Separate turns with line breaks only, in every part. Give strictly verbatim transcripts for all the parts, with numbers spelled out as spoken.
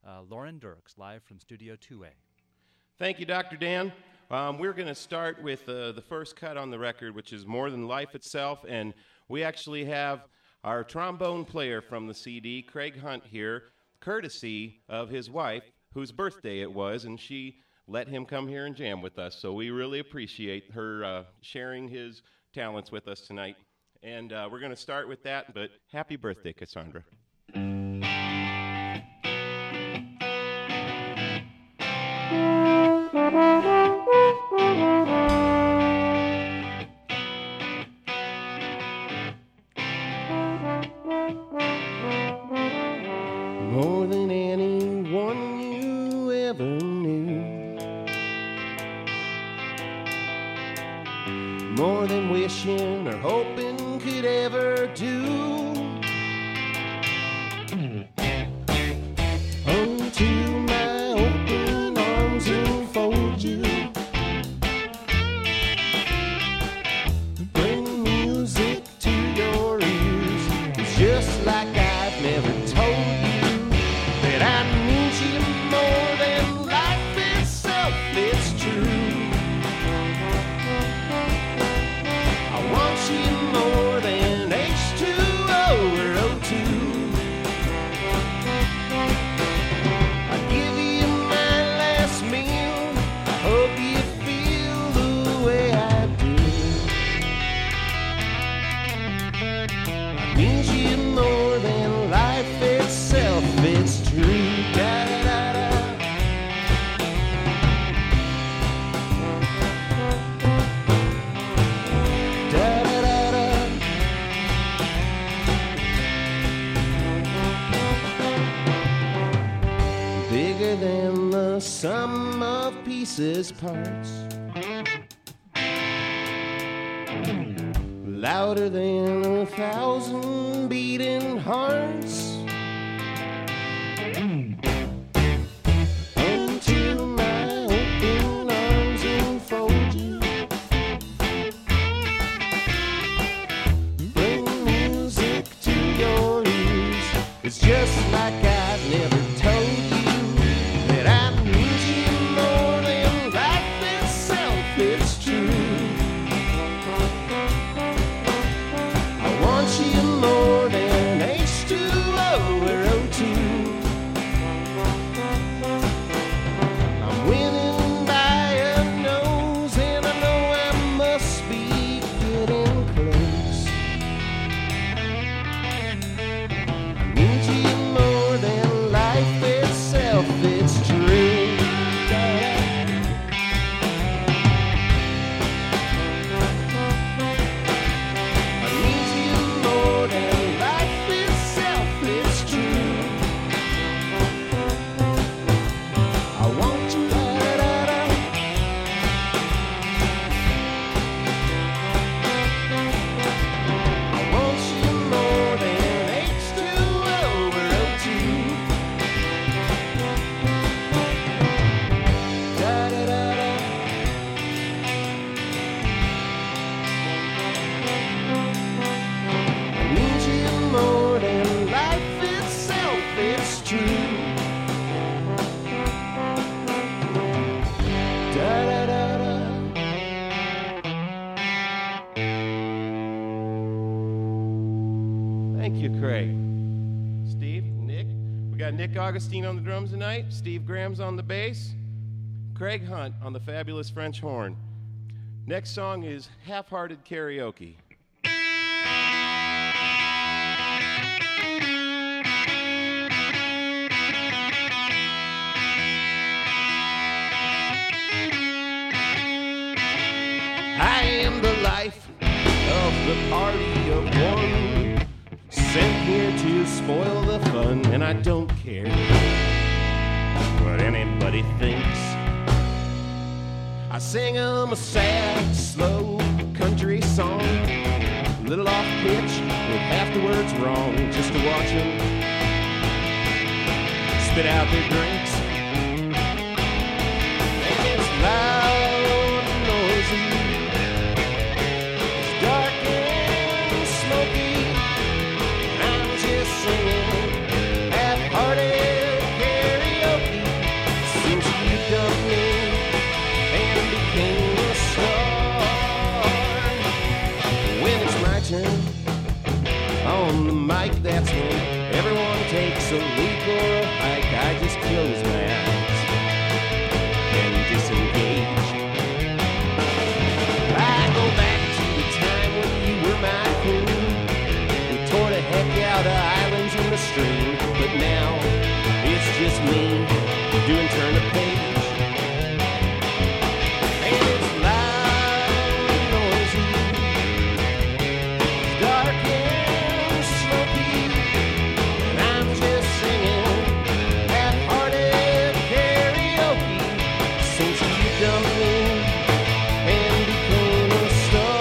uh, Lauren Dirks, live from Studio two A.
Thank you, Doctor Dan. Um, we're going to start with uh, the first cut on the record, which is More Than Life Itself, and we actually have our trombone player from the C D, Craig Hunt, here, courtesy of his wife, whose birthday it was, and she let him come here and jam with us. So we really appreciate her uh, sharing his talents with us tonight. And uh, we're going to start with that, but happy birthday, Cassandra. More than anyone you ever knew, more than wishing or hoping could ever do, unto my open arms enfold you, bring music to your ears. It's just like I've never told you that I need you more than life itself. It's true. I want you more than H two O or O two. I give you my last meal. I hope you feel the way I do. I need you more than life itself. It's true. Da-da-da-da. Da-da-da-da. Bigger than the sum of pieces parts, louder than a thousand beating hearts, until my open arms enfold you, bring music to your ears. It's just like I've never told you that I need you more than life itself. It's true. I want you more than H two O or O two. I'm winning by a nose, and I know I must be getting close. I need you more than life itself. It's true. I need you more than life itself. It's true. I want you. Da-da-da. I want you more than H two O or O two. Da-da-da-da. I need you more than life itself. It's true. Da-da-da-da. Thank you, Craig. Steve, Nick. We got Nick Augustine on the drums tonight, Steve Graham's on the bass, Craig Hunt on the fabulous French horn. Next song is Half-Hearted Karaoke. I am the life of the party of one, sent here to spoil the fun, and I don't care what anybody thinks. I sing 'em a sad, slow country song, a little off pitch with half the words wrong, just to watch 'em spit out their drinks. And it's loud and noisy, it's dark and smoky, and I'm just singing half-hearted karaoke. I just close my eyes and disengage. I go back to the time when you were my queen. We tore the heck out of islands in the stream, but now it's just me doing turn the page. And it's loud and noisy, it's dark and smoky, and I'm just singing half-hearted karaoke since you dumped me and became a star.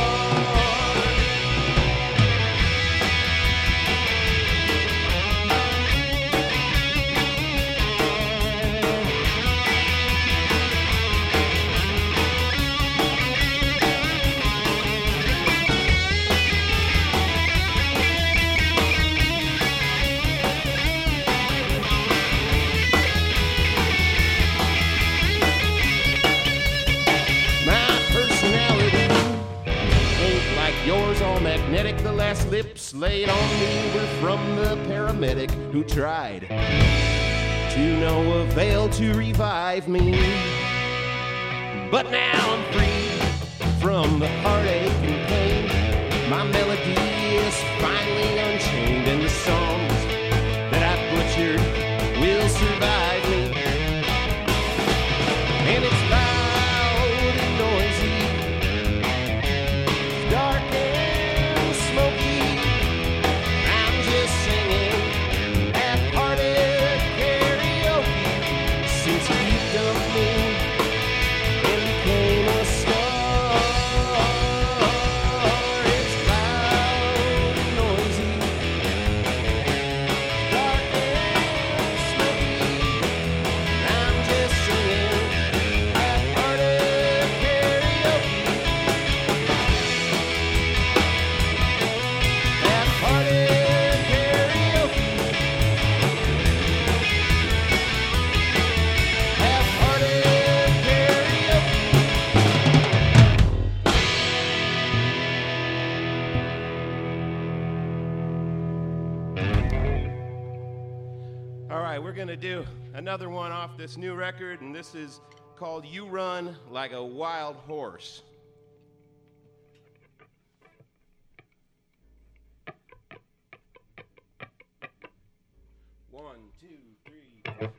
My personality ain't like yours, all magnetic. The last lips laid on me were from the paramedic who tried to no avail to revive me. But now I'm free from the heartache and pain. My melody is finally unchained, and the songs that I butchered will survive me. And it's loud and noisy, it's dark and smoky. I'm just singing half-hearted karaoke since you dumped me and became a star. It's loud and noisy, dark and smoky. I'm just singing half-hearted karaoke, half-hearted karaoke, half-hearted karaoke. All right, we're gonna do another one off this new record, and this is called You Run Like a Wild Horse. One, two, three.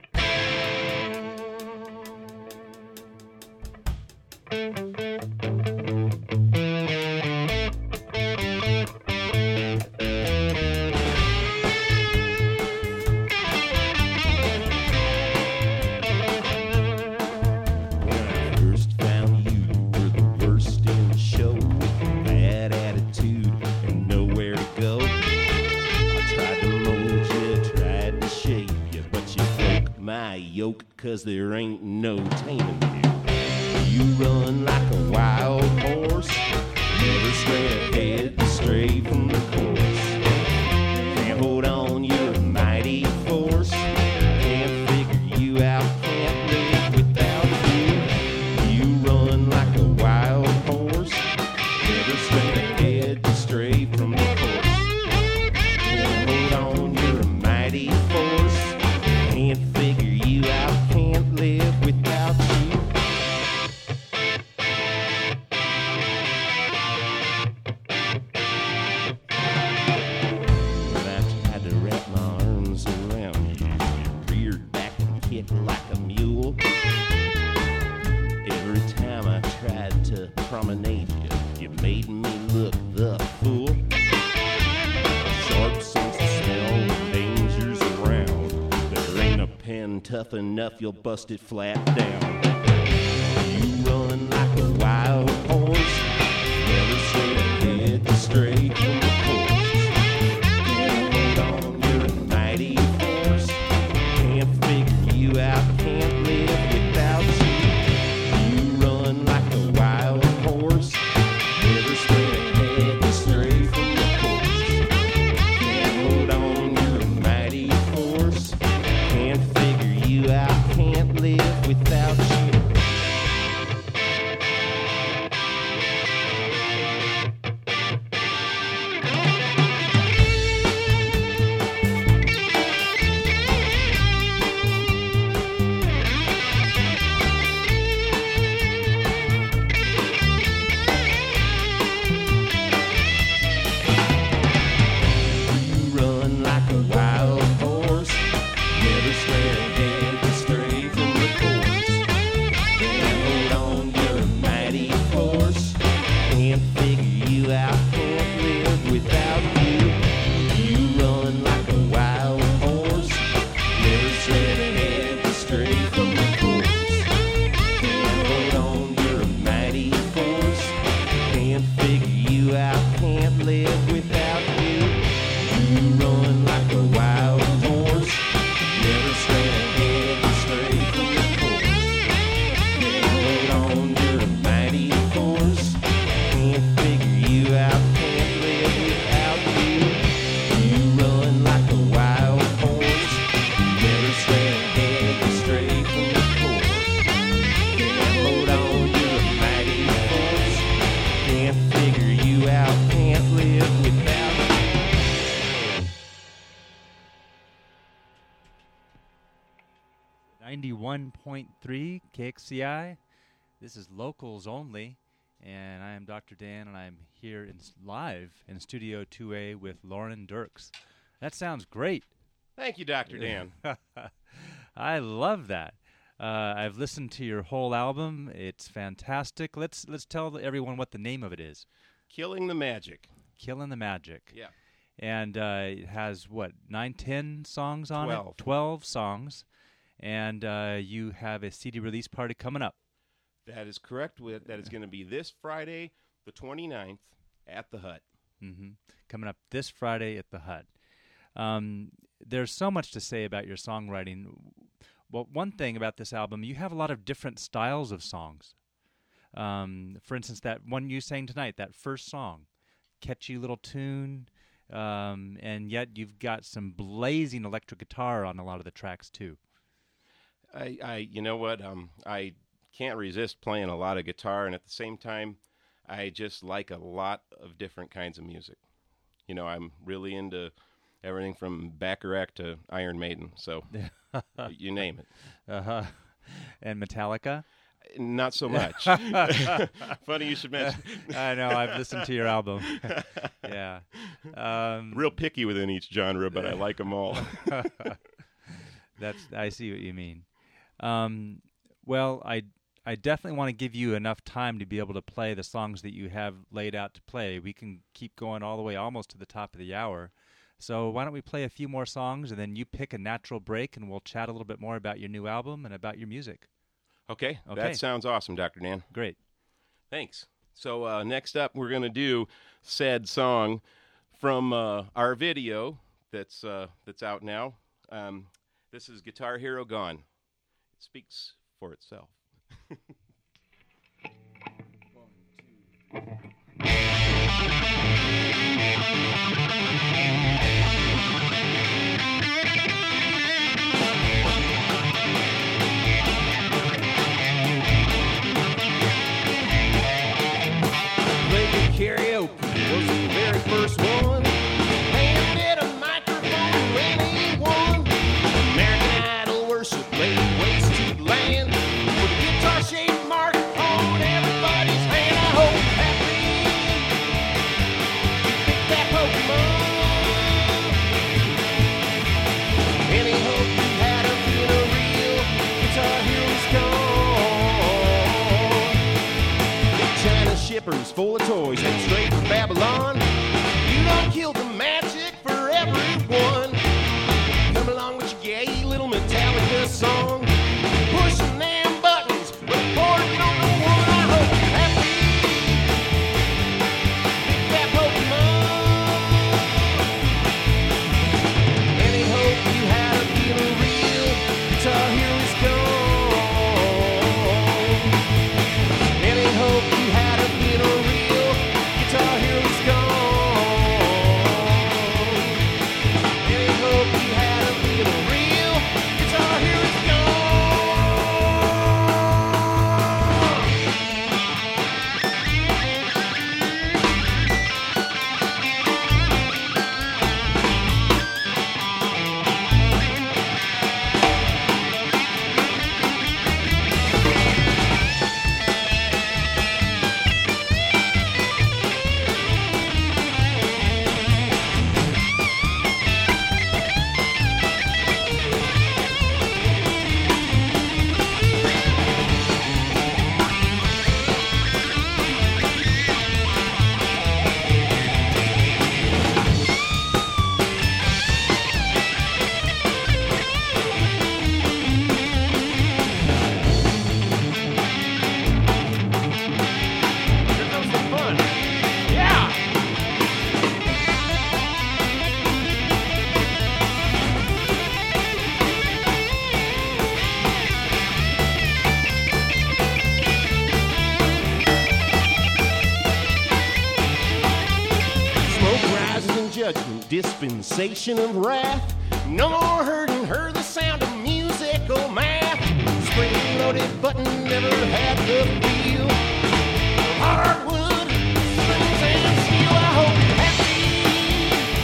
When I first found you, you were the worst in the show, with a bad attitude and nowhere to go. I tried to mold you, tried to shape you, but you broke my yoke, 'cause there ain't no taming you. You run like a wild horse, never straight ahead, stray from the course. Can't hold on, you're a mighty force. Can't figure you out, can't live without you. You run like a wild horse, never straight ahead, stray from the course. Can't hold on, you're a mighty force. Can't figure you out, can't live without you. When I tried to wrap my arms around you, you reared back and kicked like a mule. Every time I tried to promenade you, you made me look the fool. Sharp sense of smell, the danger's around. There ain't a pen tough enough, you'll bust it flat down. You run like a wild horse, never straight ahead, stray from the course. Can't hold on, you're a mighty force. Can't figure you out, can't live without you. You run like a wild horse, never straight ahead, stray from the course. Can't hold on, you're a mighty force. Can't figure you out, can't live without you.
ninety-one point three K X C I. This is Locals Only, and I am Doctor Dan, and I'm here in s- live in Studio two A with Lauren Dirks. That sounds great.
Thank you, Doctor Dan.
I love that. Uh, I've listened to your whole album. It's fantastic. Let's let's tell everyone what the name of it is.
Killing the Magic.
Killing the Magic.
Yeah.
And uh, it has, what, nine, ten songs on
Twelve.
it? Twelve songs. And uh, you have a C D release party coming up.
That is correct. With That is going to be this Friday, the twenty-ninth, at the Hut.
Mm-hmm. Coming up this Friday at the Hut. Um, there's so much to say about your songwriting. Well, one thing about this album, you have a lot of different styles of songs. Um, for instance, that one you sang tonight, that first song, catchy little tune, um, and yet you've got some blazing electric guitar on a lot of the tracks too.
I, I you know what? Um, I can't resist playing a lot of guitar, and at the same time, I just like a lot of different kinds of music. You know, I'm really into everything from Bacharach to Iron Maiden, so you name it.
Uh-huh. And Metallica?
Not so much. Funny you should mention.
I know, I've listened to your album. Yeah. Um,
Real picky within each genre, but I like them all.
That's I see what you mean. Um, well, I I definitely want to give you enough time to be able to play the songs that you have laid out to play. We can keep going all the way almost to the top of the hour. So why don't we play a few more songs, and then you pick a natural break, and we'll chat a little bit more about your new album and about your music.
Okay,
Okay.
that sounds awesome, Doctor Dan.
Great.
Thanks. So uh, next up, we're going to do Sad Song from uh, our video that's uh, that's out now. Um, this is Guitar Hero Gone. It speaks for itself. Karaoke was the very first one. Handed a microphone to anyone. American Idol worship laid waste to the land. With a guitar-shaped mark on everybody's hand. I hope happy you picked that Pokemon. Any hope you had of being a real Guitar Hero's gone. Big China shippers full of toys head straight for Babylon. You done killed the magic for everyone. Come along with your gay little Metallica song. Pushing them buttons, reporting on the one. I hope you're happy. Pick that Pokemon. Any hope you had of being a real Guitar Hero's gone. Any hope you had of being a real Guitar Hero's gone. Any hope you had of being a real Guitar Hero's gone. Here comes the fun. Yeah! Smoke rises in judgment, dispensation of wrath. No more hurting her, the sound of musical math. Spring-loaded button never had the feel. Hardwood, springs and steel. I hope you're happy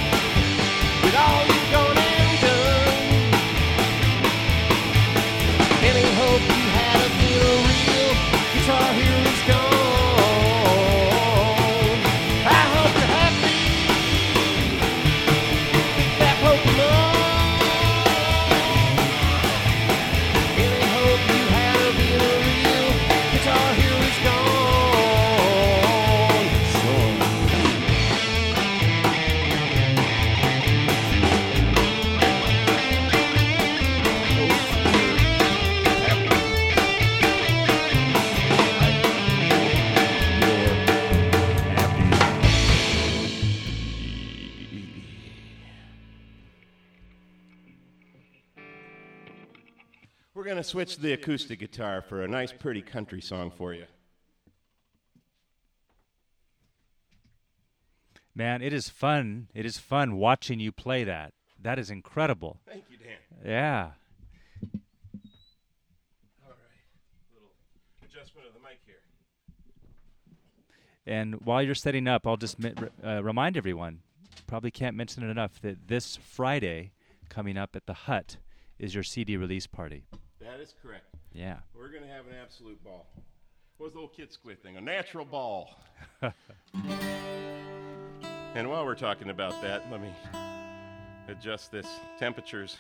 with all you've gone and done. hope you had a feel real guitar hero is gone. I hope you're happy. Big fat Pokemon. Really hope you had a feel real guitar hero is gone. Son. We're going to switch to the acoustic guitar for a nice, pretty country song for you.
Man, it is fun. It is fun watching you play that. That is incredible.
Thank you, Dan.
Yeah.
All right. Little adjustment of the mic here.
And while you're setting up, I'll just mi- uh, remind everyone, probably can't mention it enough, that this Friday coming up at the Hut is your C D release party.
That is correct.
Yeah.
We're going to have an absolute ball. What's the old kid squid thing? A natural ball. And while we're talking about that, let me adjust this temperatures.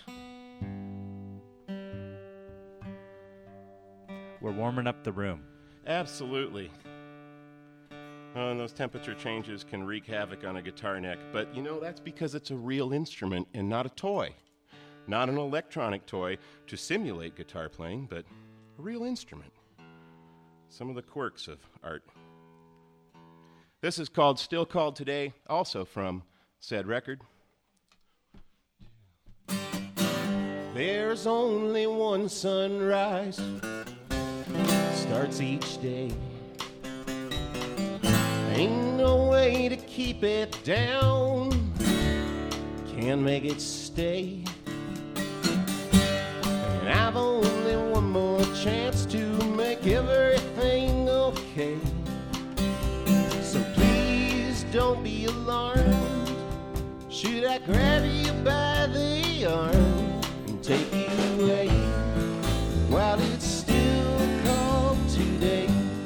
We're warming up the room.
Absolutely. Oh, and those temperature changes can wreak havoc on a guitar neck. But, you know, that's because it's a real instrument and not a toy. Not an electronic toy to simulate guitar playing, but a real instrument. Some of the quirks of art. This is called Still Called Today, also from said record. There's only one sunrise, starts each day. Ain't no way to keep it down, can't make it stay. And I've only one more chance to make everything okay. So please don't be alarmed, should I grab you by the arm and take you away while it's still called today.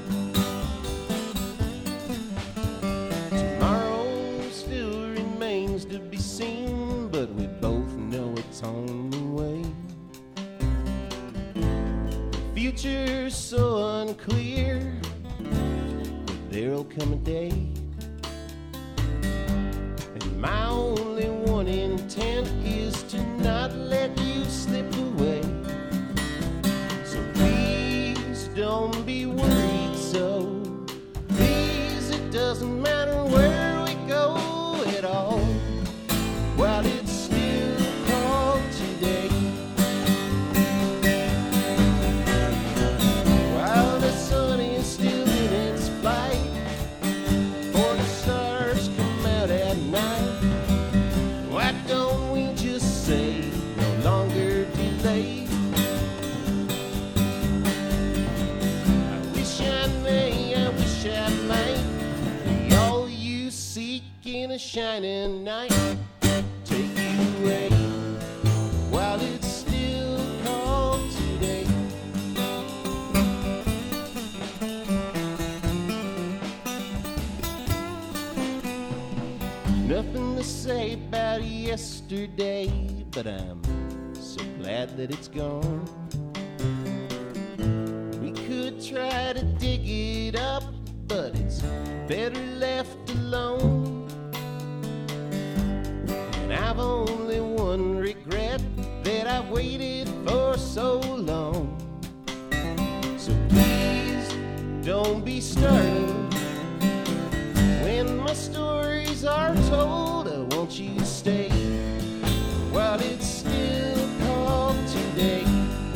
Tomorrow still remains to be seen, but we both know it's on the way. The future's so unclear, but there'll come a day, and my only one intent is to not let you slip away. So please don't be worried, so please, it doesn't matter where we go at all, while it's still called today. While the sun is still in its flight, before the stars come out at night, why don't we just say no longer delay? I wish I may, I wish I might be all you seek in a shining night. Take you away while it's still called today. Nothing to say about yesterday, but I'm so glad that it's gone. We could try to dig it up, but it's better left alone. And I've only one regret, that I waited for so long. So please don't be startled when my stories are told. I want you to stay while it's still called today.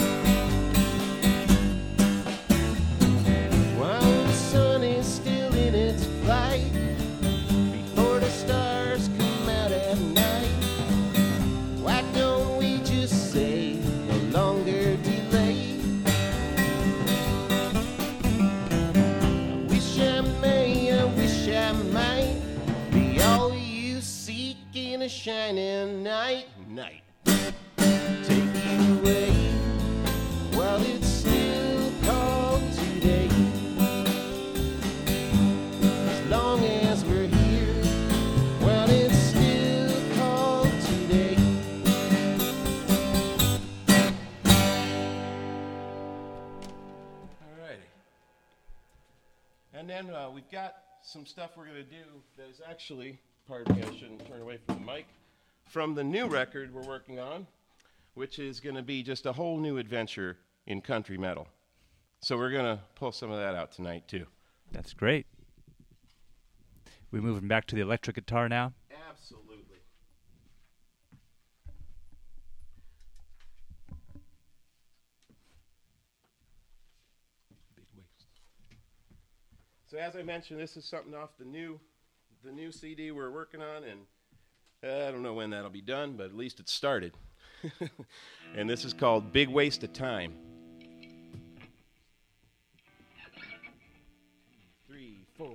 While the sun is still in its flight, before the stars come out at night, why don't we just say no longer delay? I wish I may, I wish I might be all you seek in a shining night. Night. Take you away while it's still And then uh, we've got some stuff we're going to do that is actually, pardon me, I shouldn't turn away from the mic, from the new record we're working on, which is going to be just a whole new adventure in country metal. So we're going to pull some of that out tonight, too.
That's great. We moving back to the electric guitar now?
Absolutely. Big waste. So as I mentioned, this is something off the new, the new C D we're working on, and uh, I don't know when that'll be done, but at least it started. And this is called Big Waste of Time. Three, four.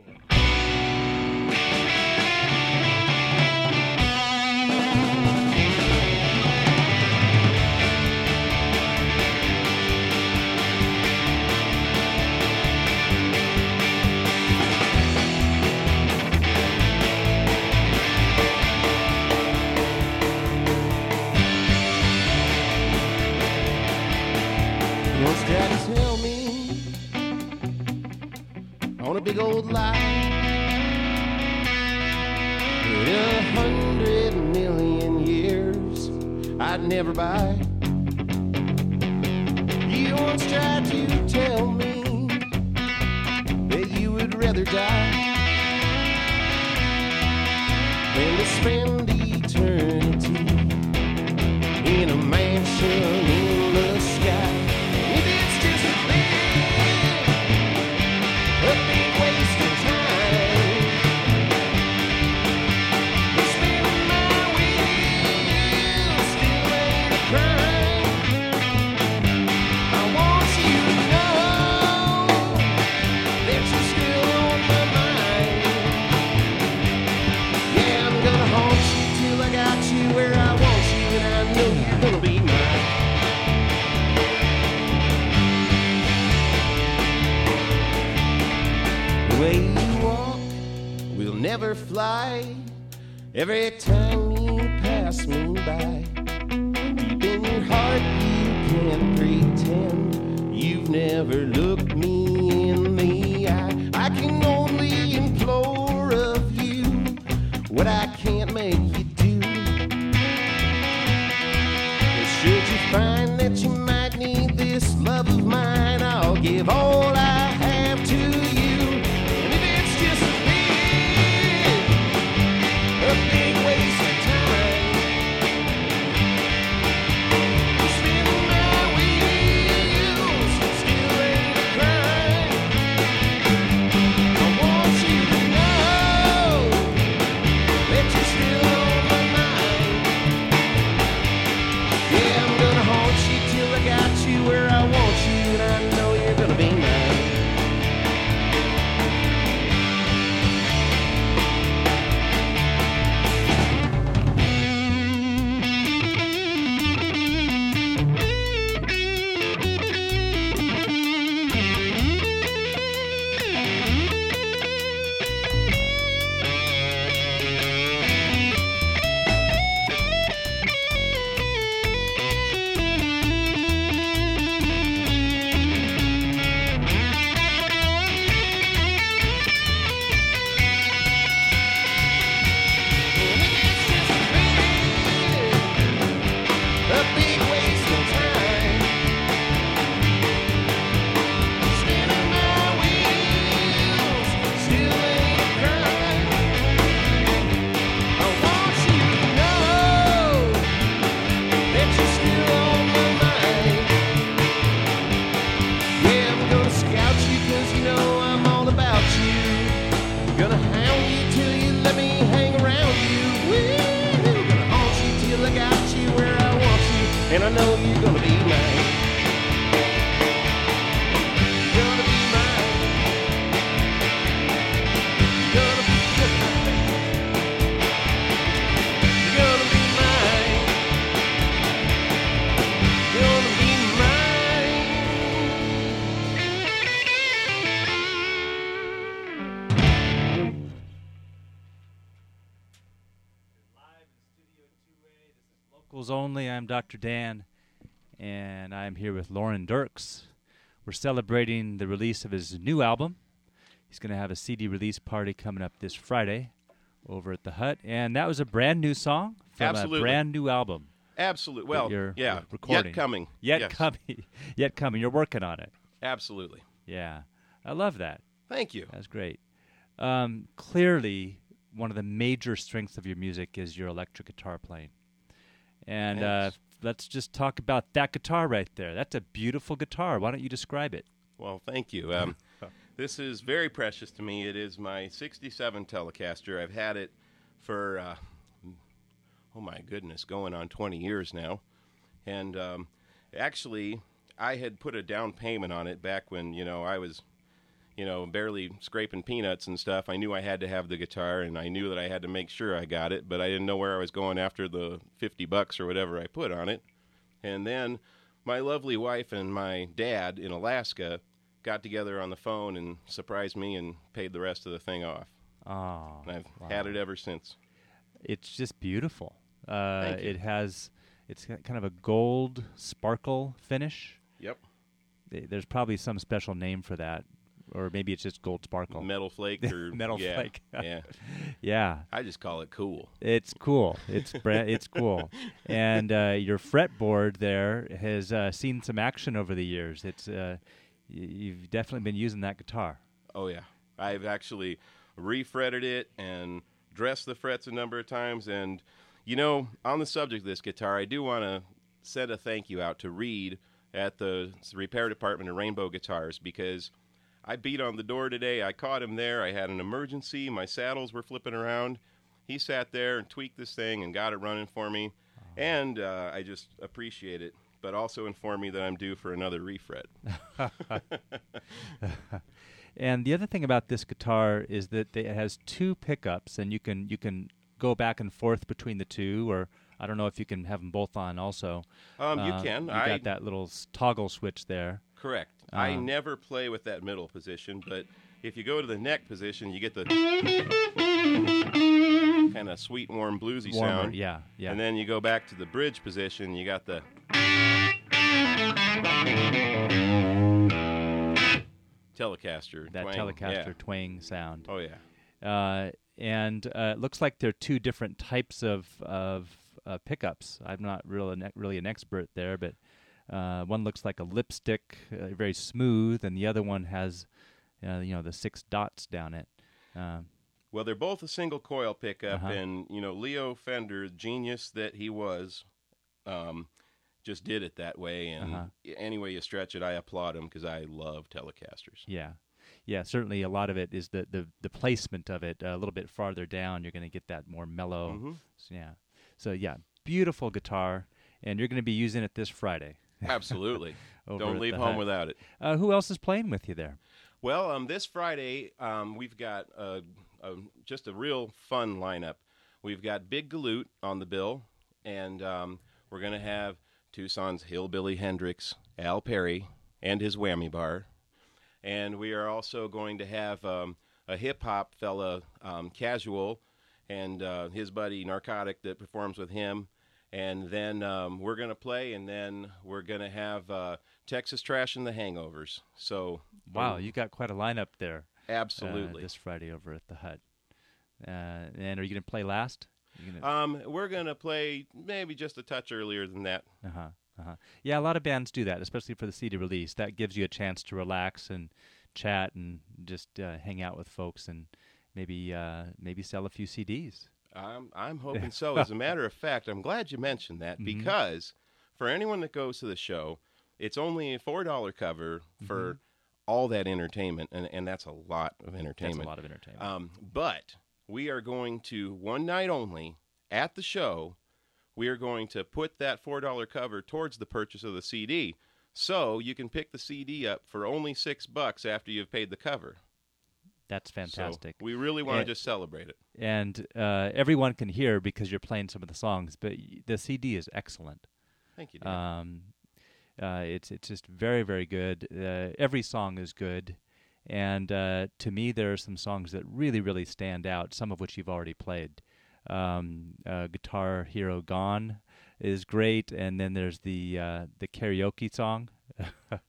Tried to tell me on a big old lie that a hundred million years I'd never buy. You once tried to tell me that you would rather die than to spend eternity in a mansion in the sky. Never fly every time you pass me by. Deep in your heart you can't pretend you've never looked me in the eye. I can only implore of you what I can't make you do. And should you find that you might need this love of mine, I'll give all I have to you. A big waste of time. Spinning my wheels still ain't a crime. I want you to know that you're still on my mind. Yeah, I'm gonna haunt you till I got you where I want you, and I know you're gonna be mine. And I know you're gonna be mine. You're gonna be mine. You're gonna be mine. You're gonna be mine. You're gonna be
Locals Only. I'm Doctor Dan, and I'm here with Lauren Dirks. We're celebrating the release of his new album. He's going to have a C D release party coming up this Friday over at the Hut, and that was a brand new song from
Absolutely.
a brand new album.
Absolutely. Well,
you're
yeah,
recording.
yet coming.
Yet
yes.
coming. Yet coming. You're working on it.
Absolutely.
Yeah. I love that.
Thank you.
That's great. Um, clearly, one of the major strengths of your music is your electric guitar playing. And uh, let's just talk about that guitar right there. That's a beautiful guitar. Why don't you describe it?
Well, thank you. Um, this is very precious to me. It is my sixty-seven Telecaster. I've had it for, uh, oh my goodness, going on twenty years now. And um, actually, I had put a down payment on it back when, you know, I was, you know, barely scraping peanuts and stuff. I knew I had to have the guitar, and I knew that I had to make sure I got it, but I didn't know where I was going after the fifty bucks or whatever I put on it. And then my lovely wife and my dad in Alaska got together on the phone and surprised me and paid the rest of the thing off.
Oh,
And I've
wow.
had it ever since.
It's just beautiful. Uh,
Thank you.
It has, it's got kind of a gold sparkle finish.
Yep.
Th- There's probably some special name for that, or maybe it's just gold sparkle.
Metal flake or
Metal
yeah,
flake.
yeah.
Yeah,
I just call it cool.
it's cool. It's bra- it's cool. And uh, your fretboard there has uh, seen some action over the years. It's uh, y- you've definitely been using that guitar.
Oh yeah. I've actually refretted it and dressed the frets a number of times. And you know, on the subject of this guitar, I do want to send a thank you out to Reed at the repair department of Rainbow Guitars, because I beat on the door today. I caught him there. I had an emergency. My saddles were flipping around. He sat there and tweaked this thing and got it running for me. And uh, I just appreciate it, but also informed me that I'm due for another refret.
And the other thing about this guitar is that it has two pickups, and you can you can go back and forth between the two, or I don't know if you can have them both on also.
Um, you
Uh,
can.
You
I,
got that little s- toggle switch there.
Correct. I
Um,
never play with that middle position, but if you go to the neck position, you get the kind of sweet, warm, bluesy
Warmer,
sound.
yeah, yeah.
And then you go back to the bridge position, you got the Telecaster.
that
twang.
Telecaster
Yeah.
twang sound.
Oh, yeah.
Uh, and uh, it looks like there are two different types of of uh, pickups. I'm not really an, really an expert there, but uh, one looks like a lipstick, uh, very smooth, and the other one has, uh, you know, the six dots down it. Um,
Well, they're both a single coil pickup,
Uh-huh.
and, you know, Leo Fender, genius that he was, um, just did it that way. And
Uh-huh.
any way you stretch it, I applaud him because I love Telecasters.
yeah, yeah. Certainly, a lot of it is the the, the placement of it. Uh, a little bit farther down, you're going to get that more mellow.
Mhm.
So, yeah. So yeah, beautiful guitar, and you're going to be using it this Friday.
Absolutely.
Over
Don't
at
leave
the
home
Hut.
without it.
Uh, who else is playing with you there?
Well, um, this Friday, um, we've got uh, uh, just a real fun lineup. We've got Big Galoot on the bill, and um, we're going to have Tucson's Hillbilly Hendrix, Al Perry, and his whammy bar. And we are also going to have um, a hip-hop fella, um, Casual, and uh, his buddy Narcotic that performs with him. And then um, we're going to play, and then we're going to have uh, Texas Trash and the Hangovers. So
Wow,
um,
you got quite a lineup there.
absolutely.
Uh, this Friday over at the Hut. Uh, and are you going to play last? You gonna,
Um, we're going to play maybe just a touch earlier than that.
uh-huh, uh-huh. Yeah, a lot of bands do that, especially for the C D release. That gives you a chance to relax and chat and just uh, hang out with folks and maybe uh, maybe sell a few C Ds.
I'm, I'm hoping so. As a matter of fact, I'm glad you mentioned that
Mhm.
because for anyone that goes to the show, it's only a four dollar cover for
Mhm.
all that entertainment, and, and that's a lot of
That's
entertainment.
a lot of entertainment.
Um, but we are going to, one night only, at the show, we are going to put that four dollar cover towards the purchase of the C D. So you can pick the C D up for only six bucks after you've paid the cover.
That's fantastic.
So we really want to
And-
just celebrate it.
And uh, everyone can hear because you're playing some of the songs, but y- the C D is excellent.
Thank you, Dan.
Um, uh, it's it's just very very good. Uh, every song is good, and uh, to me there are some songs that really really stand out. Some of which you've already played. Um, uh, Guitar Hero Gone is great, and then there's the uh, the karaoke song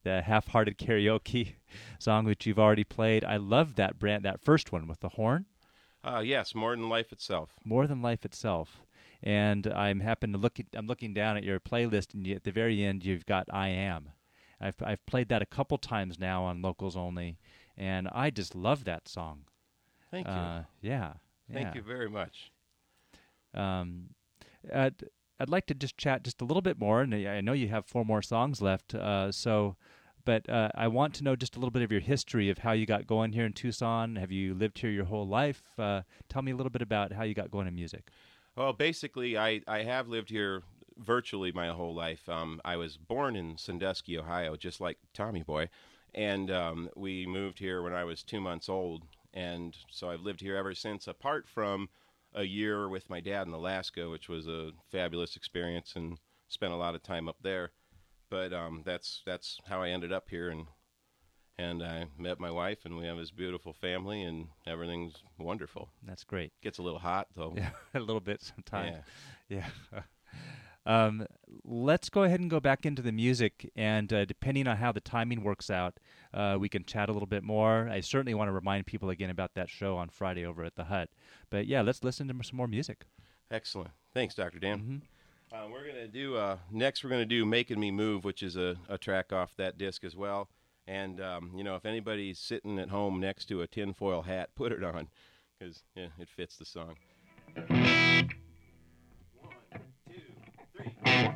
the half-hearted karaoke song which you've already played. I love that brand, that first one with the horn.
Uh, yes, More Than Life Itself.
More Than Life Itself. And I'm happen to look at, I'm looking down at your playlist, and you, at the very end you've got I Am. I've I've played that a couple times now on Locals Only, and I just love that song.
Thank you.
Uh, yeah.
Thank
yeah.
you very much.
Um, I'd, I'd like to just chat just a little bit more, and I know you have four more songs left, uh, so... But uh, I want to know just a little bit of your history of how you got going here in Tucson. Have you lived here your whole life? Uh, tell me a little bit about how you got going in music.
Well, basically, I, I have lived here virtually my whole life. Um, I was born in Sandusky, Ohio, just like Tommy Boy, and um, we moved here when I was two months old, and so I've lived here ever since, apart from a year with my dad in Alaska, which was a fabulous experience, and spent a lot of time up there. But um, that's that's how I ended up here, and and I met my wife, and we have this beautiful family, and everything's wonderful.
That's great.
Gets a little hot, though.
Yeah, a little bit sometimes.
Yeah.
Yeah. um, let's go ahead and go back into the music, and uh, depending on how the timing works out, uh, we can chat a little bit more. I certainly want to remind people again about that show on Friday over at the Hut. But yeah, let's listen to some more music.
Excellent. Thanks, Doctor Dan.
Mm-hmm.
Uh, we're going to do, uh, next we're going to do Making Me Move, which is a, a track off that disc as well. And, um, you know, if anybody's sitting at home next to a tinfoil hat, put it on, because yeah, it fits the song. One, two, three.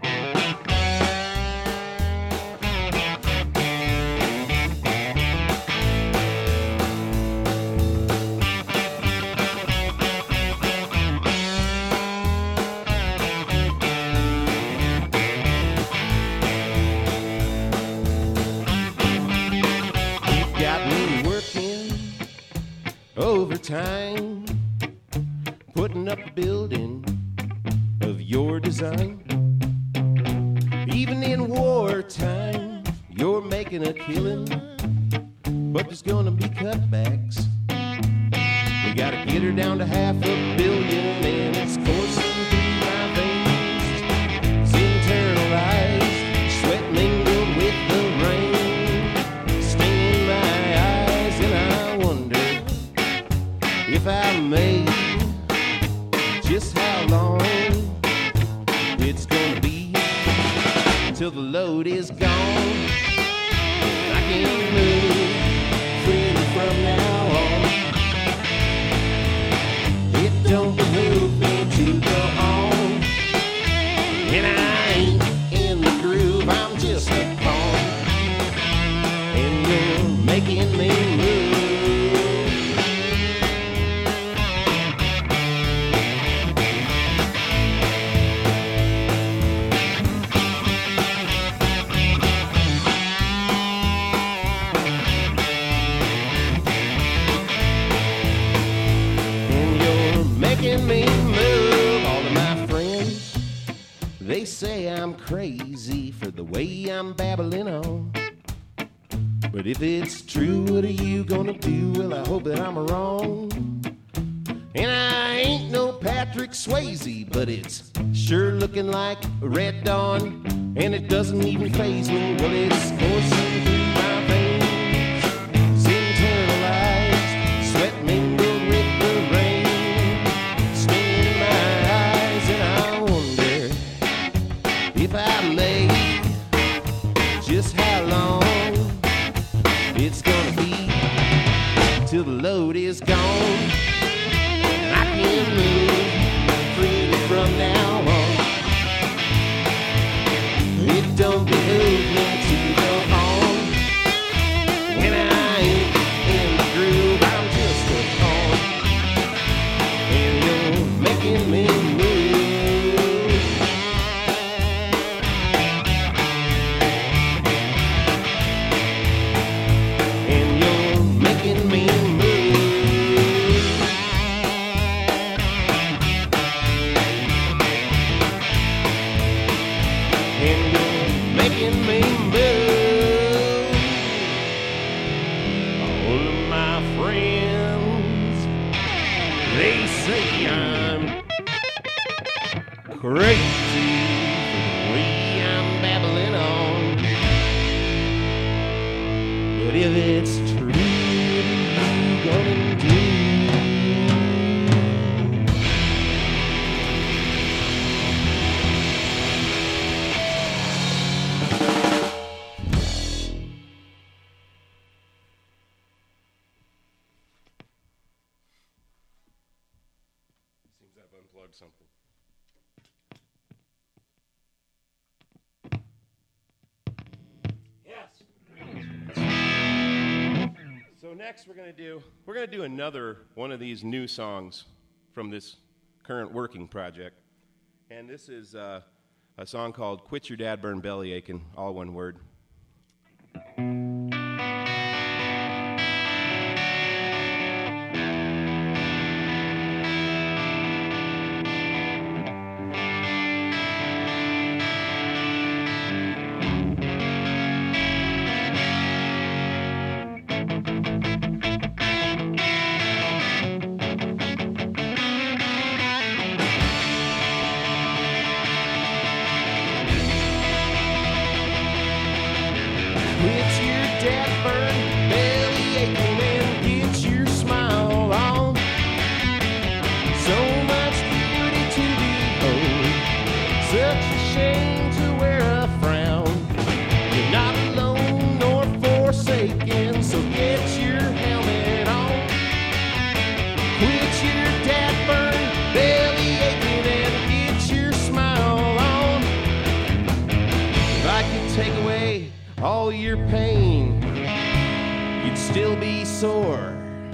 Overtime, putting up a building of your design. Even in wartime, you're making a killing, but there's gonna be cutbacks. We gotta get her down to half a billion, and it's coursing through my veins. It's internalized, sweat mingled with the rain, stinging my eyes, and I wonder if I may, just how long it's gonna be till the load is gone. I can move freely from now on. It don't behoove me to go on, and I ain't in the groove, I'm just a pawn, and you're making me move. Me move. All of my friends, they say I'm crazy for the way I'm babbling on. But if it's true, what are you gonna do? Well, I hope that I'm wrong. And I ain't no Patrick Swayze, but it's sure looking like a red dawn, and it doesn't even faze me. Well, it's coursing through my veins, it's internalized, sweat mingled with the rain. If I may, just how long it's gonna be till the load is gone. I can move freely from now on. It don't behoove me to go on, when I ain't in the groove, I'm just a pawn, and you're making me move. Crazy for the way I'm babbling on. But if it's true, what are you gonna do? Seems I've unplugged something. So next we're going to do we're going to do another one of these new songs from this current working project. And this is uh, a song called Quit Your Dad Burn Belly Aching, all one word. All your pain, you'd still be sore.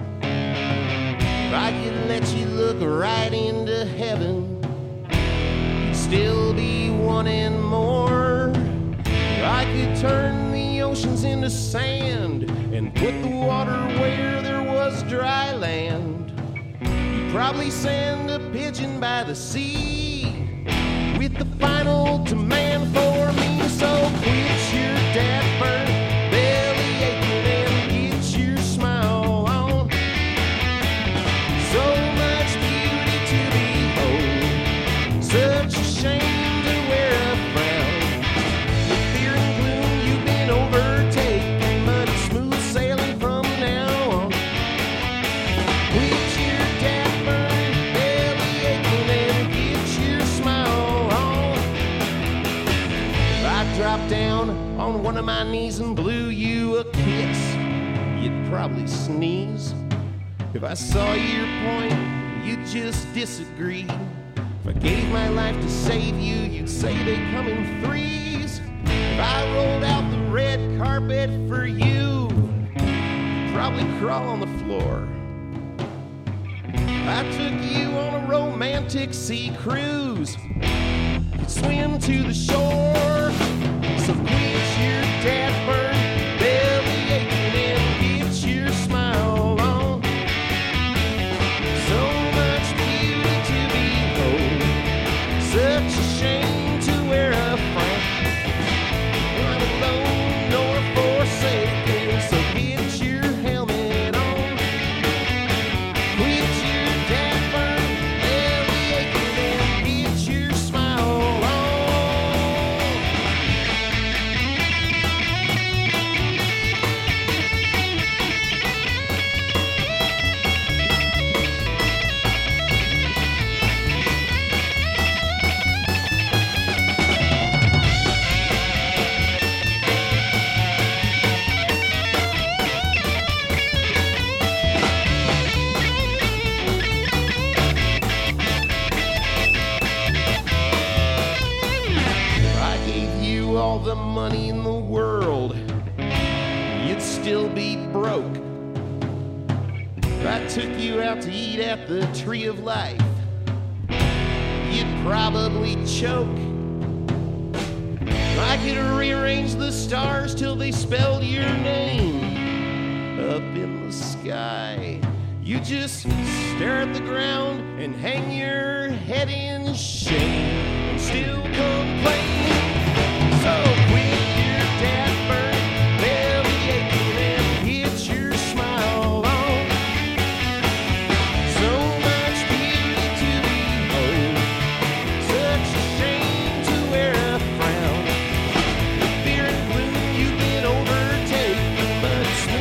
If I could let you look right into heaven, you'd still be wanting more. If I could turn the oceans into sand and put the water where there was dry land, you'd probably send a pigeon by the sea with the final demand for me. So quit your dad burn belly aching and get your smile on. So much beauty to behold, such a shame to wear a frown. With fear and gloom you've been overtaken, but it's smooth sailing from now on. Quit your dad burn belly aching and get your smile on. If I drop down on one of my knees and blew you a kiss, you'd probably sneeze. If I saw your point, you'd just disagree. If I gave my life to save you, you'd say they come in threes. If I rolled out the red carpet for you, you'd probably crawl on the floor. If I took you on a romantic sea cruise, you'd swim to the shore. So quit your dad burn belly aching and get your smile on. So much beauty to behold, such a shame to wear a frown. Not alone nor forsaken, so get your helmet on. Quit your dad burn belly aching and get your smile on. All the money in the world, you'd still be broke. If I took you out to eat at the Tree of Life, you'd probably choke. If I could rearrange the stars till they spelled your name up in the sky, you just stare at the ground and hang your head in shame and still complain. So quit your dad burn belly aching and get your smile on. So much beauty to behold, such a shame to wear a frown. With fear and gloom you've been overtaken, but it's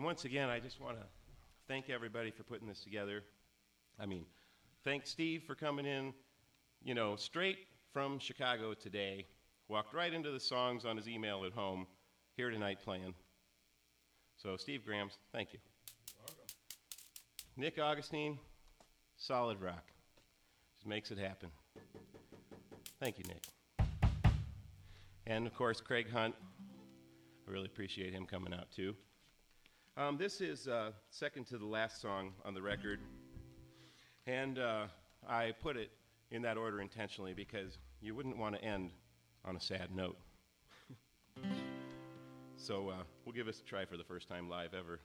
once again, I just want to thank everybody for putting this together. I mean, thank Steve for coming in, you know, straight from Chicago today, walked right into the songs on his email at home, here tonight playing. So, Steve Grams, thank you. Nick Augustine, solid rock. Just makes it happen. Thank you, Nick. And, of course, Craig Hunt. I really appreciate him coming out, too. Um, this is uh, second to the last song on the record. And uh, I put it in that order intentionally because you wouldn't want to end on a sad note. So uh, we'll give this a try for the first time live ever.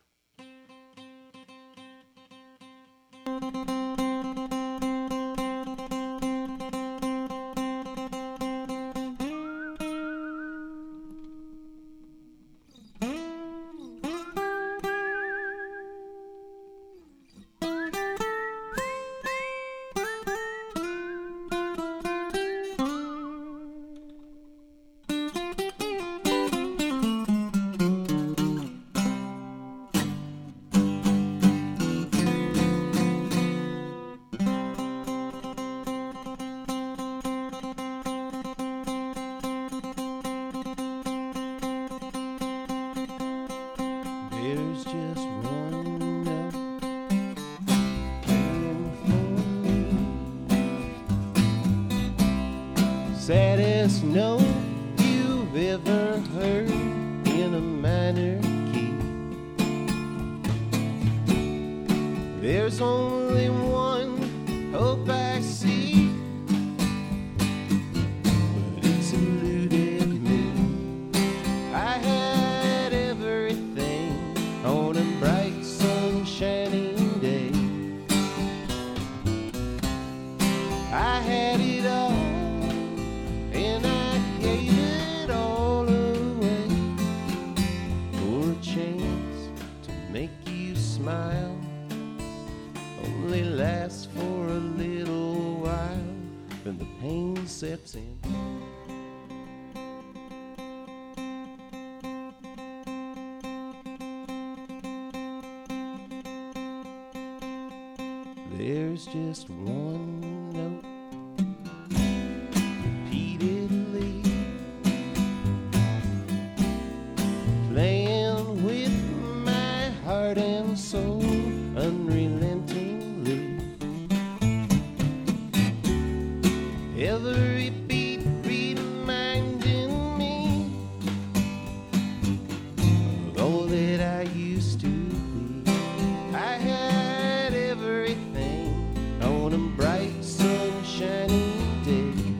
Saddest note you've ever heard in a minor key. There's only one hope I see, but it's eluded me. I had everything on a bright sunshining day. I had it all, and I gave it all away for a chance to make you smile. Only lasts for a little while, then the pain sets in. There's just one note repeatedly playing with my heart and soul unrelentingly. Every beat reminding me of all that I used to be. I had everything on a bright sunshiny day.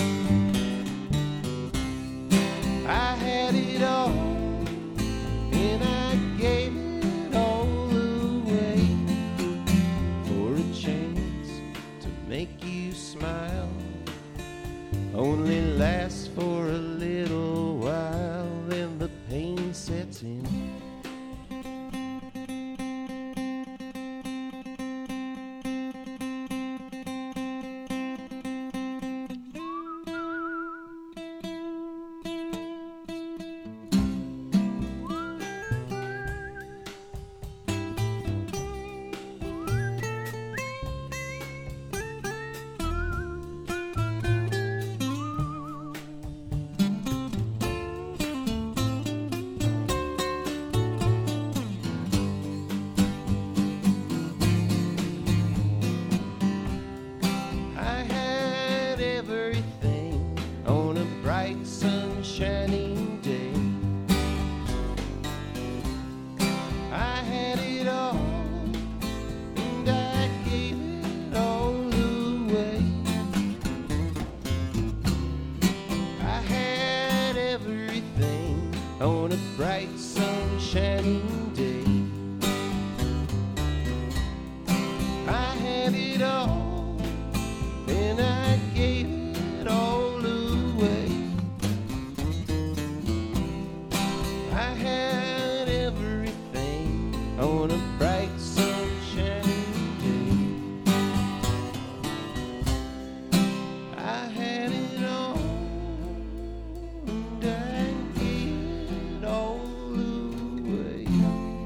I had it all, and I gave it all away for a chance to make you smile. Only lasts for a little while, then the pain sets in. I had everything on a bright sunshining day. I had it all, and I gave it all away. I had everything on a bright sunshining day. I had it all, and I gave it all away. I had everything on a bright sunshiny day. I had it all, and I gave it all away.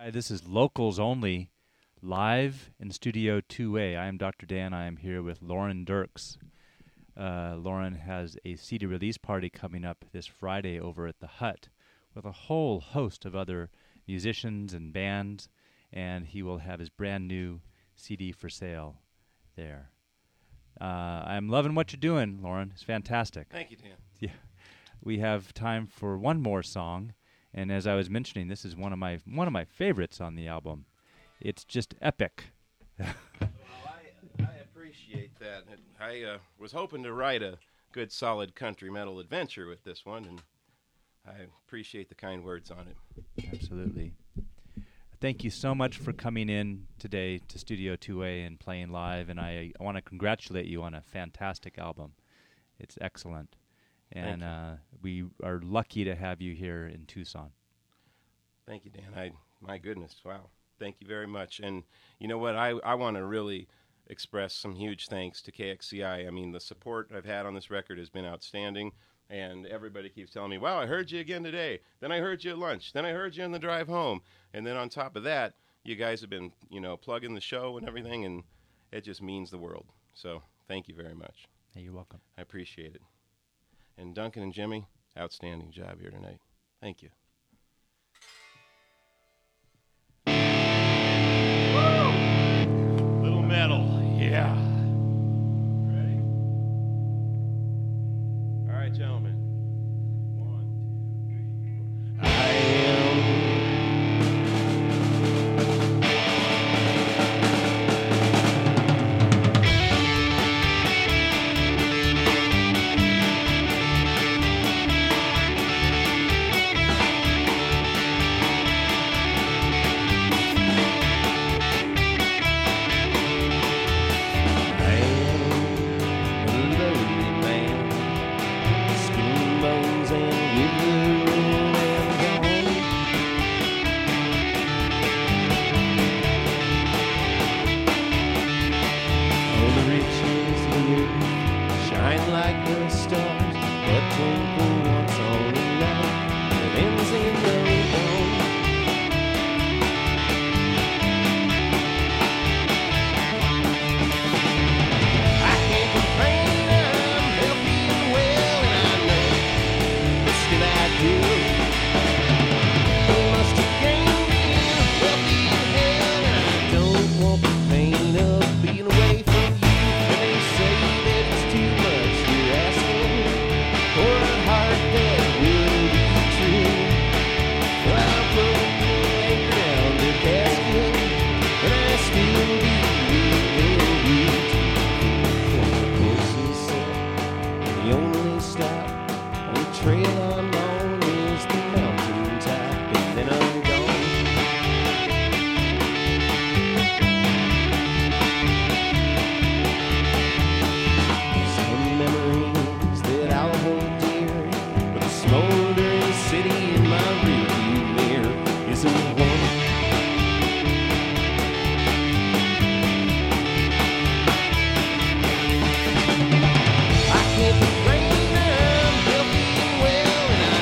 Hi, this is Locals Only, live in Studio two A. I am Doctor Dan. I am here with Lauren Dirks. Uh, Lauren has a C D release party coming up this Friday over at the Hut with a whole host of other musicians and bands, and he will have his brand new C D for sale there. Uh, I'm loving what you're doing, Lauren. It's fantastic.
Thank you, Dan.
Yeah. We have time for one more song, and as I was mentioning, this is one of my one of my favorites on the album. It's just epic.
Well, I, I appreciate that. And I uh, was hoping to write a good, solid country metal adventure with this one, and I appreciate the kind words on it.
Absolutely. Thank you so much for coming in today to Studio two A and playing live, and I, I want to congratulate you on a fantastic album. It's excellent, and uh, we are lucky to have you here in Tucson.
Thank you, Dan. I, my goodness, wow. Thank you very much. And you know what? I, I want to really express some huge thanks to K X C I. I mean, the support I've had on this record has been outstanding. And everybody keeps telling me, wow, I heard you again today. Then I heard you at lunch. Then I heard you on the drive home. And then on top of that, you guys have been, you know, plugging the show and everything, and it just means the world. So thank you very much.
Hey, you're welcome.
I appreciate it. And Duncan and Jimmy, outstanding job here tonight. Thank you. Woo! Little metal, yeah. Gentlemen, one, two, three, four. I am
I can't complain, I'm healthy and well, and I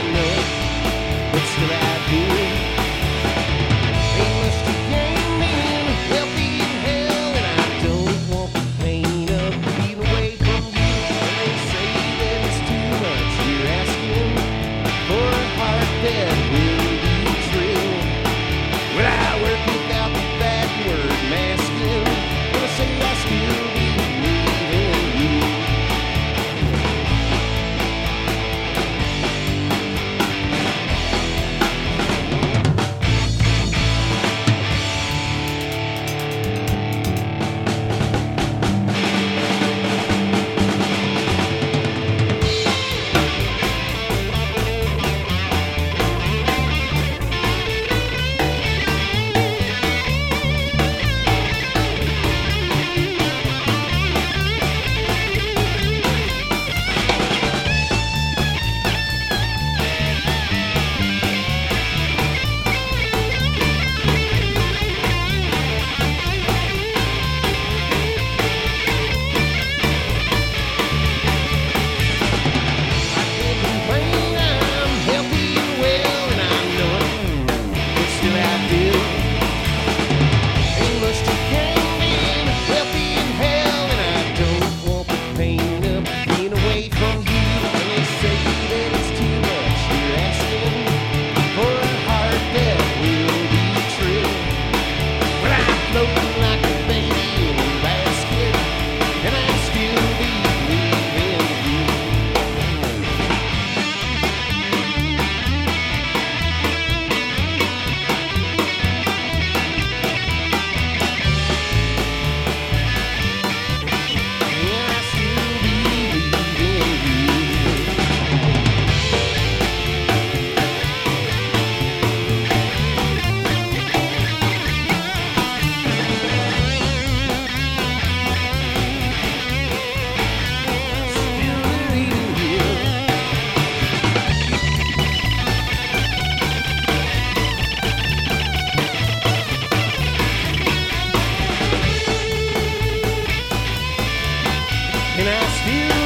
Feel